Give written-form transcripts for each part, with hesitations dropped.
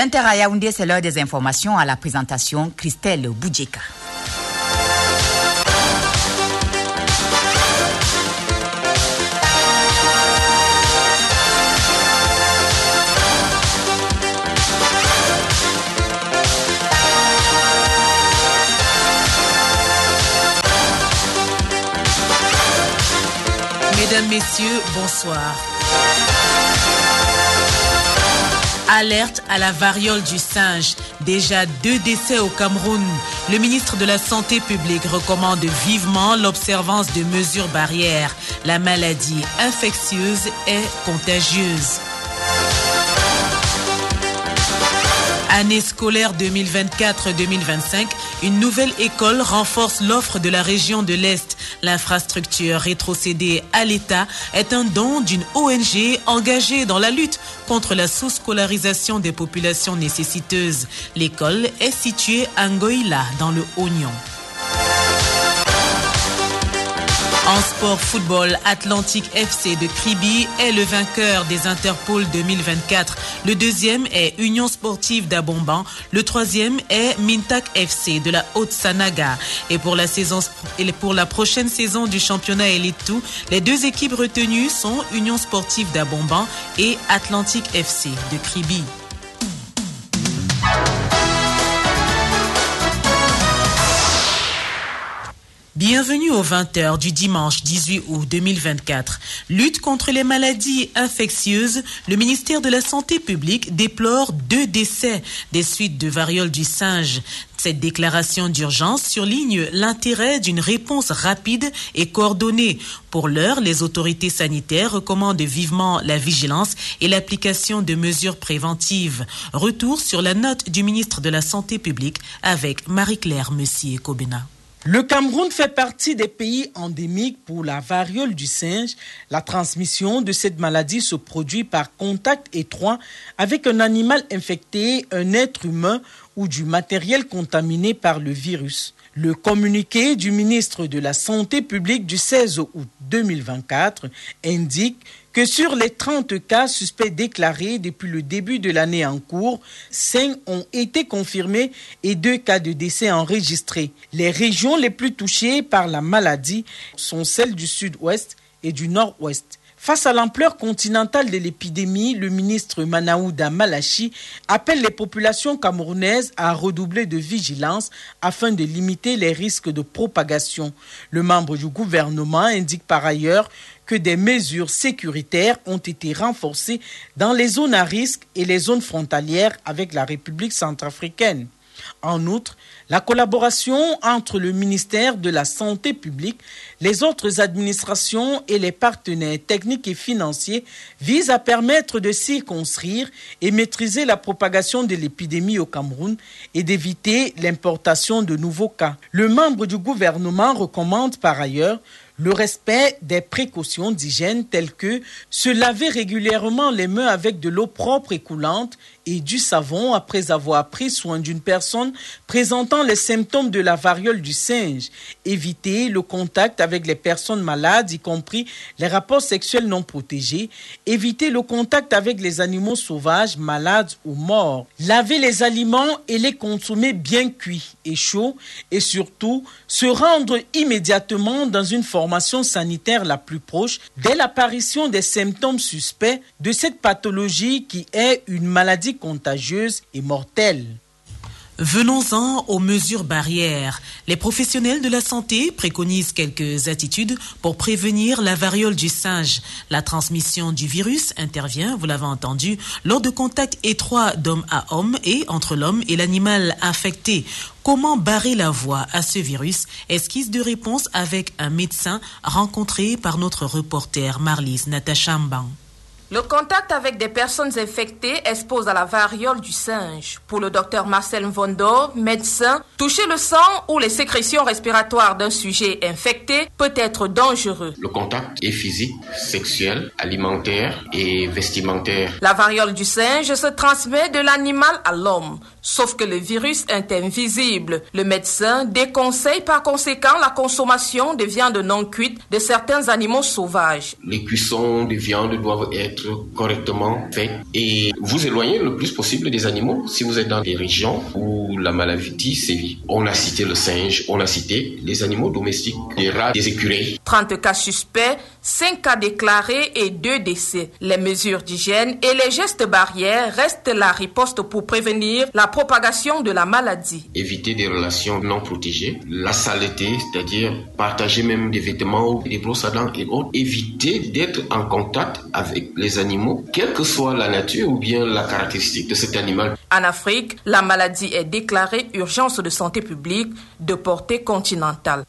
20h à Yaoundé, c'est l'heure des informations à la présentation Christelle Boudjeka. Mesdames, Messieurs, bonsoir. Alerte à la variole du singe. Déjà 2 décès au Cameroun. Le ministre de la Santé publique recommande vivement l'observance de mesures barrières. La maladie infectieuse est contagieuse. Année scolaire 2024-2025, une nouvelle école renforce l'offre de la région de l'Est. L'infrastructure rétrocédée à l'État est un don d'une ONG engagée dans la lutte contre la sous-scolarisation des populations nécessiteuses. L'école est située à Ngoïla, dans le Oignon. En sport football, Atlantique FC de Kribi est le vainqueur des Interpôles 2024. Le deuxième est Union Sportive d'Abomban. Le troisième est Mintak FC de la Haute-Sanaga. Et pour la prochaine saison du championnat Elite 2, les 2 équipes retenues sont Union Sportive d'Abomban et Atlantique FC de Kribi. Bienvenue aux 20h du dimanche 18 août 2024. Lutte contre les maladies infectieuses, le ministère de la Santé publique déplore 2 décès des suites de variole du singe. Cette déclaration d'urgence surligne l'intérêt d'une réponse rapide et coordonnée. Pour l'heure, les autorités sanitaires recommandent vivement la vigilance et l'application de mesures préventives. Retour sur la note du ministre de la Santé publique avec Marie-Claire Messier-Kobena. Le Cameroun fait partie des pays endémiques pour la variole du singe. La transmission de cette maladie se produit par contact étroit avec un animal infecté, un être humain ou du matériel contaminé par le virus. Le communiqué du ministre de la Santé publique du 16 août 2024 indique que sur les 30 cas suspects déclarés depuis le début de l'année en cours, 5 ont été confirmés et 2 cas de décès enregistrés. Les régions les plus touchées par la maladie sont celles du sud-ouest et du nord-ouest. Face à l'ampleur continentale de l'épidémie, le ministre Manaouda Malachi appelle les populations camerounaises à redoubler de vigilance afin de limiter les risques de propagation. Le membre du gouvernement indique par ailleurs que des mesures sécuritaires ont été renforcées dans les zones à risque et les zones frontalières avec la République centrafricaine. En outre, la collaboration entre le ministère de la Santé publique, les autres administrations et les partenaires techniques et financiers vise à permettre de circonscrire et maîtriser la propagation de l'épidémie au Cameroun et d'éviter l'importation de nouveaux cas. Le membre du gouvernement recommande par ailleurs le respect des précautions d'hygiène telles que se laver régulièrement les mains avec de l'eau propre et coulante et du savon après avoir pris soin d'une personne présentant les symptômes de la variole du singe, éviter le contact avec les personnes malades, y compris les rapports sexuels non protégés, éviter le contact avec les animaux sauvages, malades ou morts, laver les aliments et les consommer bien cuits et chauds et surtout se rendre immédiatement dans une formation sanitaire la plus proche dès l'apparition des symptômes suspects de cette pathologie qui est une maladie contagieuse et mortelle. Venons-en aux mesures barrières. Les professionnels de la santé préconisent quelques attitudes pour prévenir la variole du singe. La transmission du virus intervient, vous l'avez entendu, lors de contacts étroits d'homme à homme et entre l'homme et l'animal infecté. Comment barrer la voie à ce virus? Esquisse de réponse avec un médecin rencontré par notre reporter Marlise Natachamban. Le contact avec des personnes infectées expose à la variole du singe. Pour le docteur Marcel Mvondo, médecin, toucher le sang ou les sécrétions respiratoires d'un sujet infecté peut être dangereux. Le contact est physique, sexuel, alimentaire et vestimentaire. La variole du singe se transmet de l'animal à l'homme, sauf que le virus est invisible. Le médecin déconseille par conséquent la consommation de viande non cuite de certains animaux sauvages. Les cuissons de viande doivent être être correctement faite et vous éloigner le plus possible des animaux si vous êtes dans des régions où la maladie sévit. On a cité le singe, on a cité les animaux domestiques, les rats, les écureuils. 30 cas suspects, 5 cas déclarés et 2 décès. Les mesures d'hygiène et les gestes barrières restent la riposte pour prévenir la propagation de la maladie. Éviter des relations non protégées, la saleté, c'est-à-dire partager même des vêtements, des brosses à dents et autres. Éviter d'être en contact avec les animaux, quelle que soit la nature ou bien la caractéristique de cet animal. En Afrique, la maladie est déclarée urgence de santé publique de portée continentale.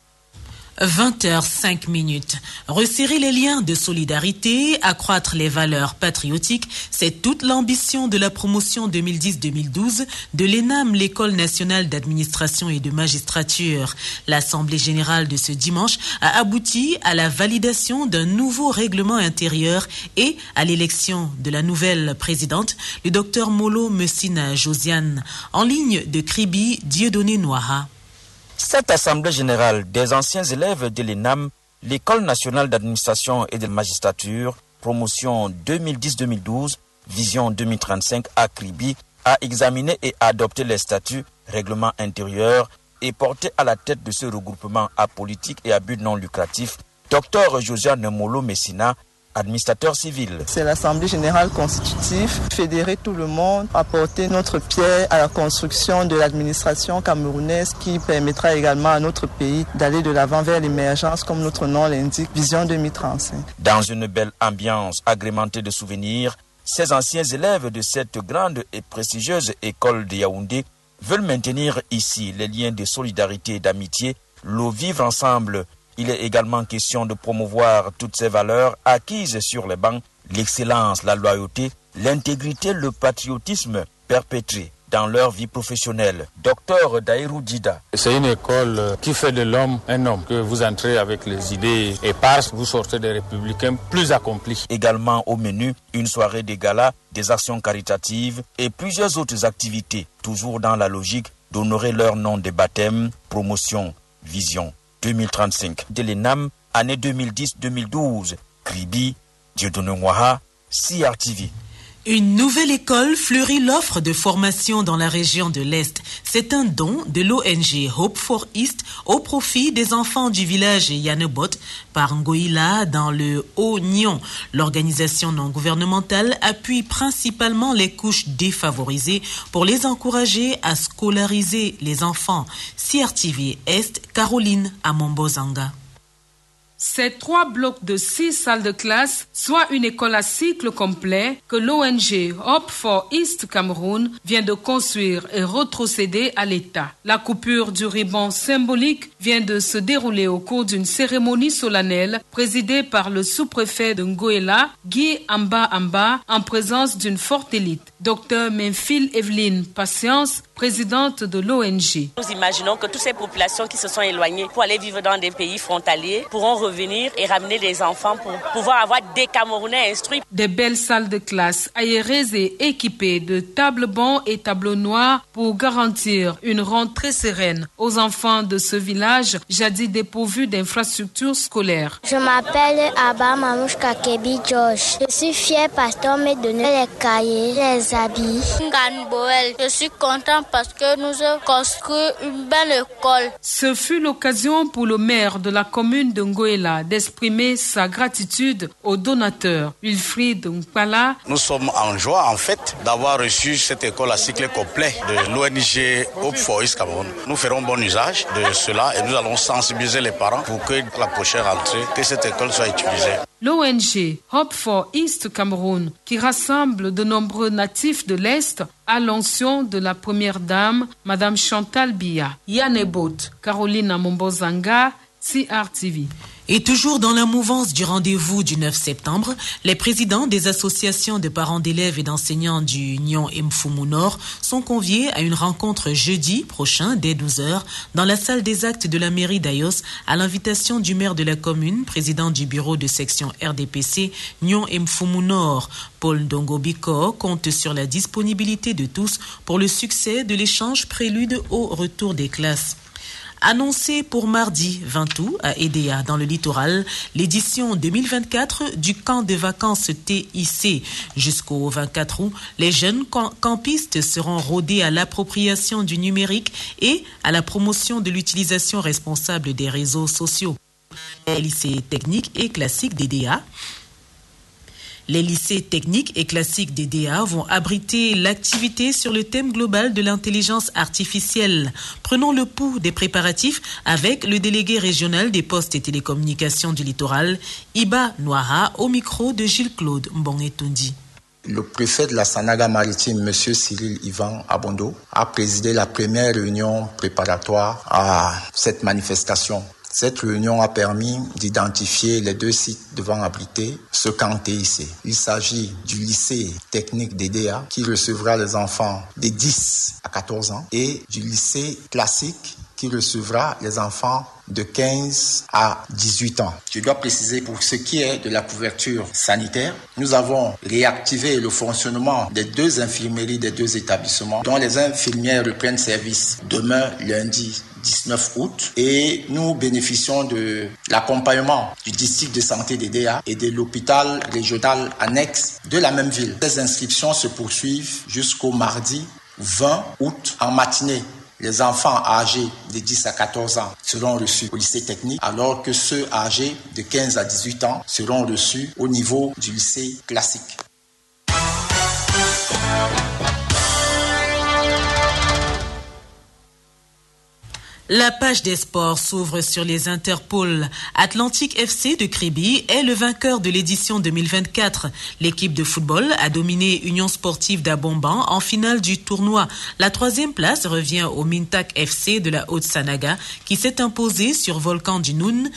20h05. Resserrer les liens de solidarité, accroître les valeurs patriotiques, c'est toute l'ambition de la promotion 2010-2012 de l'ENAM, l'École nationale d'administration et de magistrature. L'Assemblée générale de ce dimanche a abouti à la validation d'un nouveau règlement intérieur et à l'élection de la nouvelle présidente, le Dr Molo Messina Josiane. En ligne de Kribi, Dieudonné Noaha. Cette assemblée générale des anciens élèves de l'ENAM, l'École nationale d'administration et de magistrature, promotion 2010-2012, vision 2035 à Kribi, a examiné et adopté les statuts, règlements intérieurs et porté à la tête de ce regroupement apolitique et à but non lucratif, Dr Josiane Molo Messina, administrateur civil. C'est l'Assemblée générale constitutive, fédérer tout le monde, apporter notre pierre à la construction de l'administration camerounaise qui permettra également à notre pays d'aller de l'avant vers l'émergence, comme notre nom l'indique, vision 2035. Dans une belle ambiance agrémentée de souvenirs, ces anciens élèves de cette grande et prestigieuse école de Yaoundé veulent maintenir ici les liens de solidarité et d'amitié, le vivre ensemble. Il est également question de promouvoir toutes ces valeurs acquises sur les bancs, l'excellence, la loyauté, l'intégrité, le patriotisme perpétré dans leur vie professionnelle. Docteur Daïrou Dida. C'est une école qui fait de l'homme un homme, que vous entrez avec les idées éparses, vous sortez des républicains plus accomplis. Également au menu, une soirée de gala, des actions caritatives et plusieurs autres activités, toujours dans la logique d'honorer leur nom de baptême, promotion, vision 2035 de l'ENAM, année 2010-2012. Kribi, Dieudonné Noaha, CRTV. Une nouvelle école fleurit l'offre de formation dans la région de l'Est. C'est un don de l'ONG Hope for East au profit des enfants du village Yanebot par Ngoïla dans le Haut-Nyon. L'organisation non gouvernementale appuie principalement les couches défavorisées pour les encourager à scolariser les enfants. CRTV Est, Caroline Amombozanga. Ces 3 blocs de 6 salles de classe, soit une école à cycle complet que l'ONG Hope for East Cameroun vient de construire et retrocéder à l'État. La coupure du ruban symbolique vient de se dérouler au cours d'une cérémonie solennelle présidée par le sous-préfet de Ngoïla, Guy Amba, en présence d'une forte élite. Dr Menfil Evelyne Patience, présidente de l'ONG. Nous imaginons que toutes ces populations qui se sont éloignées pour aller vivre dans des pays frontaliers pourront revenir et ramener des enfants pour pouvoir avoir des Camerounais instruits. Des belles salles de classe aérées et équipées de tables bancs et tableaux noirs pour garantir une rentrée sereine aux enfants de ce village jadis dépourvu d'infrastructures scolaires. Je m'appelle Abba Mamouche Kakebi George. Je suis fière parce qu'on m'a donné les cahiers, les habits. Je suis content parce que nous avons construit une belle école. Ce fut l'occasion pour le maire de la commune de Ngoïla d'exprimer sa gratitude aux donateurs. Wilfried Nkpala. Nous sommes en joie en fait d'avoir reçu cette école à cycle complet de l'ONG Hope for East Cameroun. Nous ferons bon usage de cela et nous allons sensibiliser les parents pour que la prochaine rentrée, que cette école soit utilisée. L'ONG Hope for East Cameroun, qui rassemble de nombreux natifs de l'Est, à l'onction de la première dame, Madame Chantal Biya. Yanebot, Caroline Amombozanga, CRTV. Et toujours dans la mouvance du rendez-vous du 9 septembre, les présidents des associations de parents d'élèves et d'enseignants du Nyon et Mfumu Nord sont conviés à une rencontre jeudi prochain dès 12h dans la salle des actes de la mairie d'Ayos à l'invitation du maire de la commune, président du bureau de section RDPC Nyon et Mfumu Nord. Paul Ndongo-Biko compte sur la disponibilité de tous pour le succès de l'échange prélude au retour des classes. Annoncé pour mardi 20 août à Edea dans le littoral, l'édition 2024 du camp de vacances TIC jusqu'au 24 août, les jeunes campistes seront rodés à l'appropriation du numérique et à la promotion de l'utilisation responsable des réseaux sociaux. Les lycées techniques et classiques d'EDA. Les lycées techniques et classiques d'EDA vont abriter l'activité sur le thème global de l'intelligence artificielle. Prenons le pouls des préparatifs avec le délégué régional des postes et télécommunications du littoral, Iba Noira, au micro de Gilles-Claude Mbongetundi. Le préfet de la Sanaga maritime, M. Cyril Ivan Abondo, a présidé la première réunion préparatoire à cette manifestation. Cette réunion a permis d'identifier les 2 sites devant abriter ce camp TIC. Il s'agit du lycée technique d'EDA qui recevra les enfants de 10 à 14 ans et du lycée classique qui recevra les enfants de 15 à 18 ans. Je dois préciser pour ce qui est de la couverture sanitaire, nous avons réactivé le fonctionnement des 2 infirmeries des 2 établissements dont les infirmières reprennent service demain, lundi 19 août, et nous bénéficions de l'accompagnement du district de santé d'EDA et de l'hôpital régional annexe de la même ville. Les inscriptions se poursuivent jusqu'au mardi 20 août en matinée. Les enfants âgés de 10 à 14 ans seront reçus au lycée technique, alors que ceux âgés de 15 à 18 ans seront reçus au niveau du lycée classique. La page des sports s'ouvre sur les Interpôles. Atlantique FC de Kribi est le vainqueur de l'édition 2024. L'équipe de football a dominé Union Sportive d'Abomban en finale du tournoi. La 3e place revient au Mintak FC de la Haute-Sanaga qui s'est imposé sur Volcan du Noun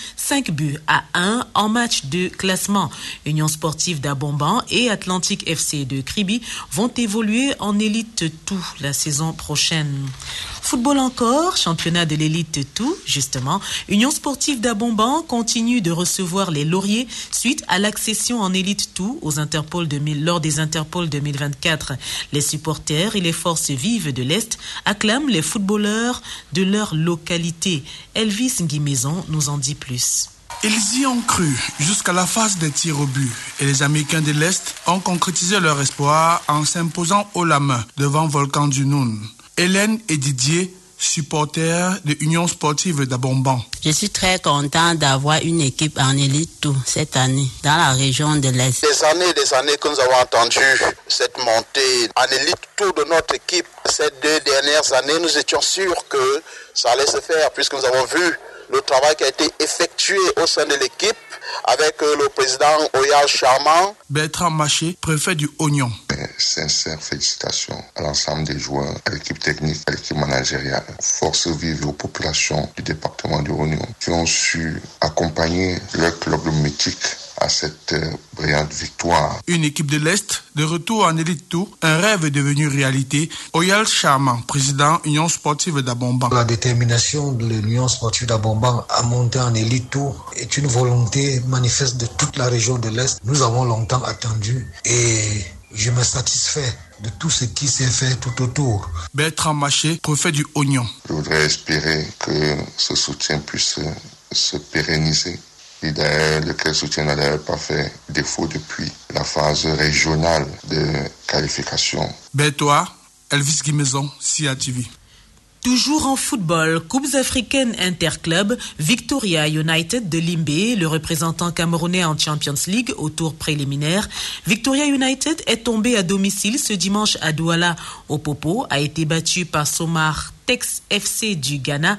5-1 en match de classement. Union Sportive d'Abomban et Atlantique FC de Kribi vont évoluer en élite 2 la saison prochaine. Football encore, championnat de l'élite 2, justement. Union Sportive d'Abomban continue de recevoir les lauriers suite à l'accession en élite 2 aux Interpôles lors des Interpôles 2024. Les supporters et les forces vives de l'Est acclament les footballeurs de leur localité. Elvis Nguimaison nous en dit plus. Ils y ont cru jusqu'à la phase des tirs au but et les Américains de l'Est ont concrétisé leur espoir en s'imposant haut la main devant Volcan du Noun. Hélène et Didier, supporters de Union Sportive d'Abomban. Je suis très content d'avoir une équipe en élite cette année dans la région de l'Est. Des années que nous avons entendu cette montée en élite de notre équipe. Ces 2 dernières années, nous étions sûrs que ça allait se faire puisque nous avons vu le travail qui a été effectué au sein de l'équipe avec le président Oyal Charman. Bertrand Maché, préfet du Oignon. Sincères félicitations à l'ensemble des joueurs, à l'équipe technique, à l'équipe managériale, forces vives et aux populations du département du Oignon qui ont su accompagner leur club mythique à cette brillante victoire. Une équipe de l'Est, de retour en élite 2, un rêve est devenu réalité. Oyal Charman, président Union Sportive d'Abomban. La détermination de l'Union Sportive d'Abomban à monter en élite 2 est une volonté manifeste de toute la région de l'Est. Nous avons longtemps attendu et je me satisfais de tout ce qui s'est fait tout autour. Bertrand Maché, préfet du Oignon. Je voudrais espérer que ce soutien puisse se pérenniser. Et d'ailleurs, lequel soutien n'a d'ailleurs pas fait défaut depuis la phase régionale de qualification. Bétois, Elvis Guimaison, SIA TV. Toujours en football, Coupes africaines interclubs, Victoria United de Limbé, le représentant camerounais en Champions League au tour préliminaire. Victoria United est tombé à domicile ce dimanche à Douala. Opopo a été battu par Somar Tex FC du Ghana,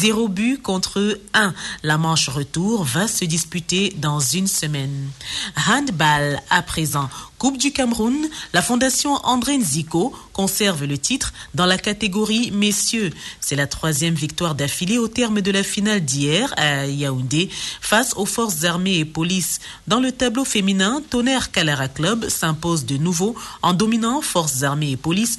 0-1. La manche retour va se disputer dans une semaine. Handball à présent. Coupe du Cameroun, la fondation André Nziko conserve le titre dans la catégorie messieurs. C'est la 3e victoire d'affilée au terme de la finale d'hier à Yaoundé face aux forces armées et police. Dans le tableau féminin, Tonnerre Kalara Club s'impose de nouveau en dominant forces armées et police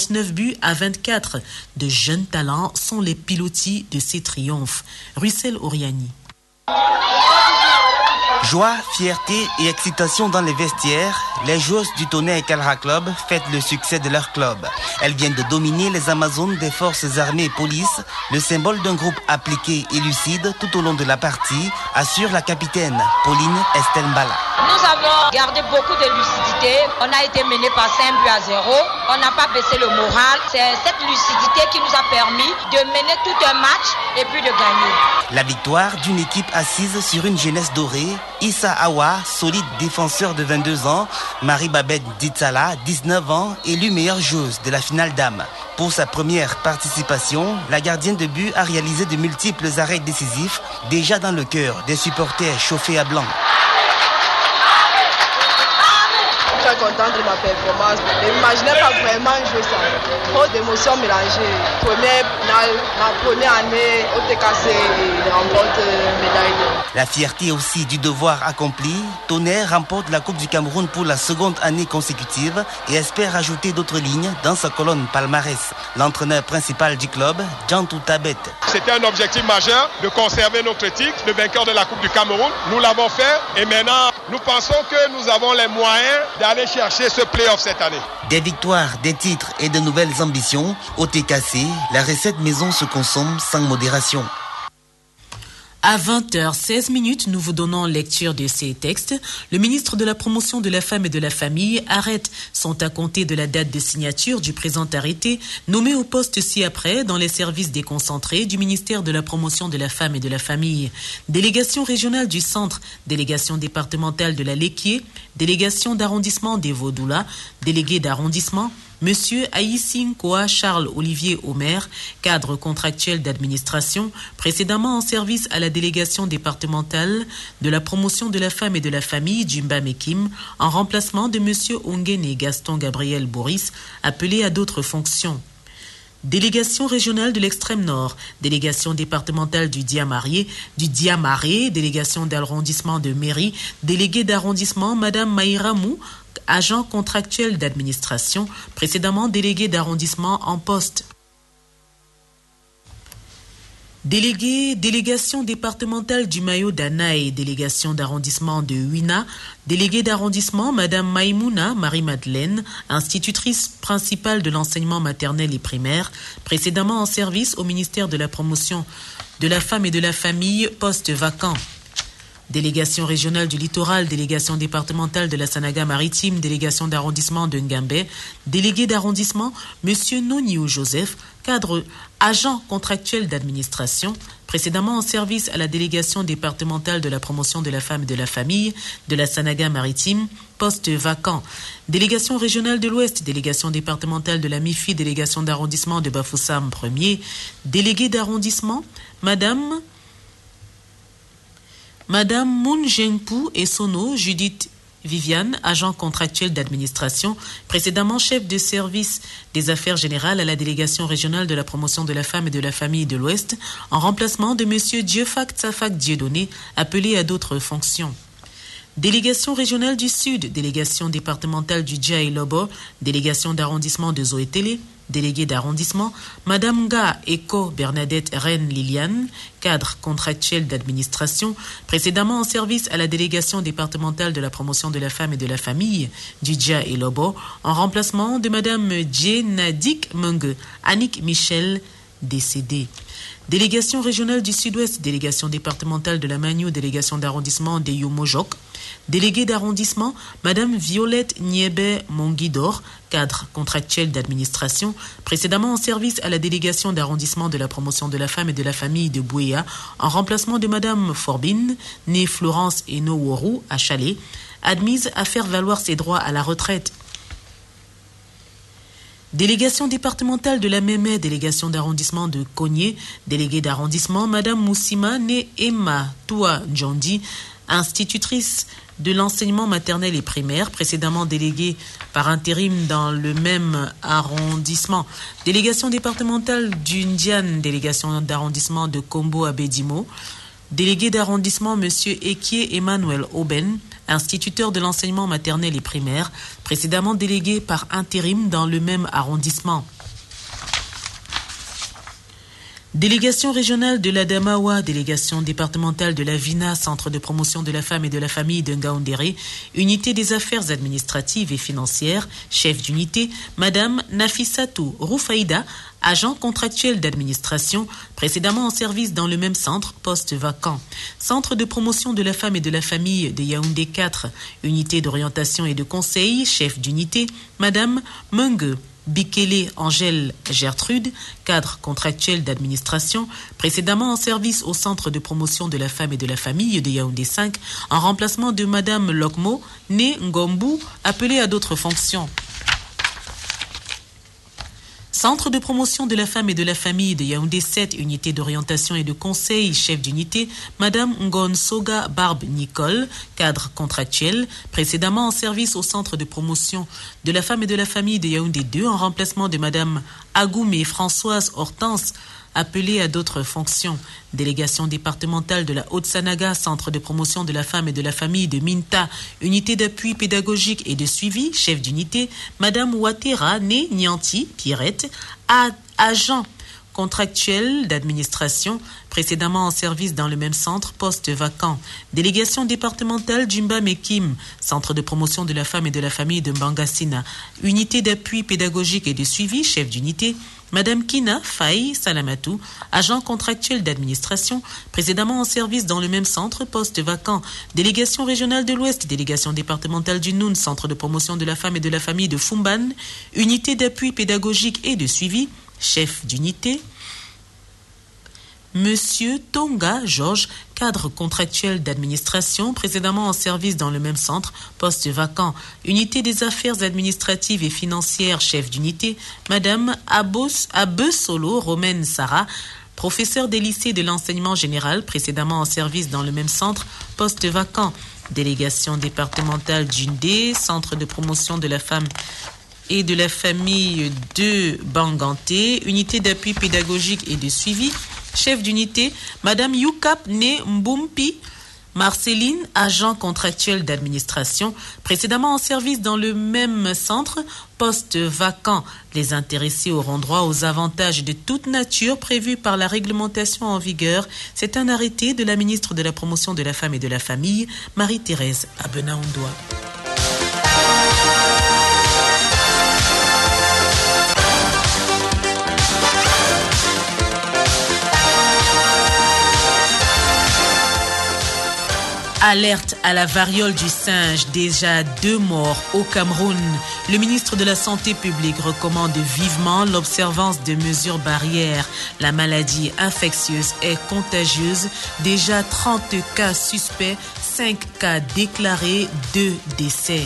29-24. De jeunes talents sont les pilotis de ces triomphes. Russell Oriani. Joie, fierté et excitation dans les vestiaires, les joueuses du Tonnerre Calra Club fêtent le succès de leur club. Elles viennent de dominer les Amazones des forces armées et police, le symbole d'un groupe appliqué et lucide tout au long de la partie, assure la capitaine Pauline Estelle Mbala. Nous avons gardé beaucoup de lucidité. On a été mené par 5-0. On n'a pas baissé le moral. C'est cette lucidité qui nous a permis de mener tout un match et puis de gagner. La victoire d'une équipe assise sur une jeunesse dorée, Issa Awa, solide défenseur de 22 ans, Marie-Babette Ditsala, 19 ans, élue meilleure joueuse de la finale dames. Pour sa première participation, la gardienne de but a réalisé de multiples arrêts décisifs, déjà dans le cœur des supporters chauffés à blanc. Je suis contente de ma performance. Je n'imaginais pas vraiment jouer ça. Trop d'émotions mélangées. Première finale, ma première année au TKC et remporte médaille. La fierté aussi du devoir accompli, Tonnerre remporte la Coupe du Cameroun pour la seconde année consécutive et espère ajouter d'autres lignes dans sa colonne palmarès. L'entraîneur principal du club, Jantou Tabet. C'était un objectif majeur de conserver notre titre, le vainqueur de la Coupe du Cameroun. Nous l'avons fait et maintenant nous pensons que nous avons les moyens d'aller chercher ce play-off cette année. Des victoires, des titres et de nouvelles ambitions, au TKC, la recette maison se consomme sans modération. À 20h16, nous vous donnons lecture de ces textes. Le ministre de la Promotion de la Femme et de la Famille arrête sont à compter de la date de signature du présent arrêté, nommé au poste ci-après dans les services déconcentrés du ministère de la Promotion de la Femme et de la Famille. Délégation régionale du Centre, délégation départementale de la Léquier, délégation d'arrondissement des Vaudoula, délégué d'arrondissement, Monsieur Aïssine Koa Charles-Olivier Omer, cadre contractuel d'administration, précédemment en service à la délégation départementale de la promotion de la femme et de la famille Jumba Mekim, en remplacement de Monsieur Ongene Gaston Gabriel Boris, appelé à d'autres fonctions. Délégation régionale de l'extrême nord, délégation départementale du Diamaré, délégation d'arrondissement de mairie, délégué d'arrondissement Madame Maïra Mou, agent contractuel d'administration, précédemment délégué d'arrondissement en poste. Délégation départementale du Mayo d'Anaï, délégation d'arrondissement de Huina, délégué d'arrondissement Madame Maïmouna Marie-Madeleine, institutrice principale de l'enseignement maternel et primaire, précédemment en service au ministère de la Promotion de la Femme et de la Famille, poste vacant. Délégation régionale du littoral, délégation départementale de la Sanaga-Maritime, délégation d'arrondissement de Ngambé, délégué d'arrondissement, Monsieur Noniou Joseph, cadre agent contractuel d'administration, précédemment en service à la délégation départementale de la promotion de la femme et de la famille de la Sanaga-Maritime, poste vacant. Délégation régionale de l'Ouest, délégation départementale de la MIFI, délégation d'arrondissement de Bafoussam 1er, délégué d'arrondissement, Madame Moon Jengpou et Sono Judith Viviane, agent contractuel d'administration, précédemment chef de service des affaires générales à la délégation régionale de la promotion de la femme et de la famille de l'Ouest, en remplacement de M. Diefak Tsafak Dieudonné, appelé à d'autres fonctions. Délégation régionale du Sud, délégation départementale du Djaï Lobo, délégation d'arrondissement de Zoétélé, délégué d'arrondissement, Madame Ga Eko Bernadette Reine Liliane, cadre contractuel d'administration, précédemment en service à la délégation départementale de la promotion de la femme et de la famille du Djaï Lobo, en remplacement de Madame Djenadik Menge, Annick Michel, décédée. Délégation régionale du Sud-Ouest, délégation départementale de la Magnou, délégation d'arrondissement de Yumojok, délégué d'arrondissement, Madame Violette Niebe Monguidor, cadre contractuel d'administration, précédemment en service à la délégation d'arrondissement de la promotion de la femme et de la famille de Bouéa, en remplacement de Madame Forbine, née Florence Eno-Worou, à Chalet, admise à faire valoir ses droits à la retraite. Délégation départementale de la Mémé, délégation d'arrondissement de Cogné, délégué d'arrondissement, Madame Moussima Né Emma Toua Djondi, institutrice de l'enseignement maternel et primaire, précédemment déléguée par intérim dans le même arrondissement. Délégation départementale du Ndian, délégation d'arrondissement de Kombo Abedimo, délégué d'arrondissement Monsieur Ekié Emmanuel Auben, instituteur de l'enseignement maternel et primaire, précédemment délégué par intérim dans le même arrondissement. Délégation régionale de l'Adamawa, délégation départementale de la VINA, Centre de promotion de la femme et de la famille de Ngaoundéré, unité des affaires administratives et financières, chef d'unité, Madame Nafissatou Roufaïda, agent contractuel d'administration, précédemment en service dans le même centre, poste vacant. Centre de promotion de la femme et de la famille de Yaoundé 4, unité d'orientation et de conseil, chef d'unité, Madame Mungue Bikele Angèle Gertrude, cadre contractuel d'administration, précédemment en service au Centre de promotion de la femme et de la famille de Yaoundé 5, en remplacement de Madame Lokmo, née Ngombu, appelée à d'autres fonctions. Centre de promotion de la femme et de la famille de Yaoundé 7, unité d'orientation et de conseil, chef d'unité, Madame Ngon Soga Barbe Nicole, cadre contractuel, précédemment en service au Centre de promotion de la femme et de la famille de Yaoundé 2, en remplacement de Madame Agoumé Françoise Hortense, appelée à d'autres fonctions. Délégation départementale de la Haute-Sanaga, Centre de promotion de la femme et de la famille de Minta, unité d'appui pédagogique et de suivi, chef d'unité, Madame Ouattera, née Nianti, Pierrette, agent contractuel d'administration, précédemment en service dans le même centre, poste vacant. Délégation départementale Jimba Mekim, Centre de promotion de la femme et de la famille de Mbangassina, unité d'appui pédagogique et de suivi, chef d'unité, Madame Kina Faye Salamatou, agent contractuel d'administration, précédemment en service dans le même centre, poste vacant. Délégation régionale de l'Ouest, délégation départementale du Noun, Centre de promotion de la femme et de la famille de Fumban, unité d'appui pédagogique et de suivi, chef d'unité, Monsieur Tonga Georges, cadre contractuel d'administration, précédemment en service dans le même centre, poste vacant. Unité des affaires administratives et financières, chef d'unité, Madame Abesolo Romaine Sarah, professeur des lycées de l'enseignement général, précédemment en service dans le même centre, poste vacant. Délégation départementale d'Undé, Centre de promotion de la femme et de la famille de Banganté, unité d'appui pédagogique et de suivi, chef d'unité, Madame Youkap Né Mbumpi Marceline, agent contractuel d'administration, précédemment en service dans le même centre, poste vacant. Les intéressés auront droit aux avantages de toute nature prévus par la réglementation en vigueur. C'est un arrêté de la ministre de la Promotion de la Femme et de la Famille, Marie-Thérèse Abenaoundoa. Alerte à la variole du singe, déjà 2 morts au Cameroun. Le ministre de la Santé publique recommande vivement l'observance de mesures barrières. La maladie infectieuse est contagieuse. Déjà 30 cas suspects, 5 cas déclarés, 2 décès.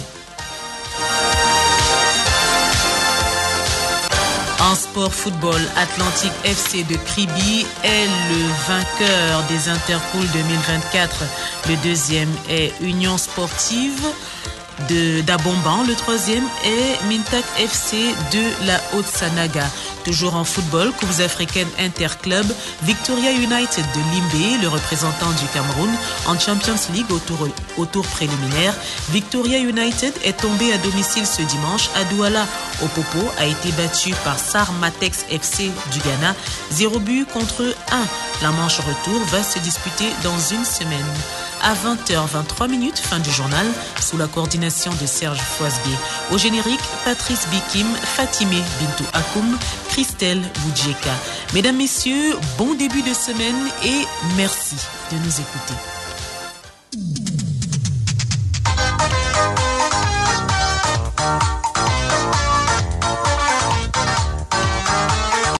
En sport football, Atlantique FC de Kribi est le vainqueur des Interpools 2024. Le deuxième est Union Sportive d'Abomban. Le troisième est Mintak FC de la Haute-Sanaga. Toujours en football, Coupe africaine Interclub, Victoria United de Limbé, le représentant du Cameroun, en Champions League au tour préliminaire. Victoria United est tombé à domicile ce dimanche à Douala. Opopo a été battu par Sarmatex FC du Ghana, 0-1. La manche retour va se disputer dans une semaine. À 20h23, fin du journal, sous la coordination de Serge Foisgué. Au générique, Patrice Bikim, Fatimé Bintou Akoum, Christelle Boudjeka. Mesdames, Messieurs, bon début de semaine et merci de nous écouter.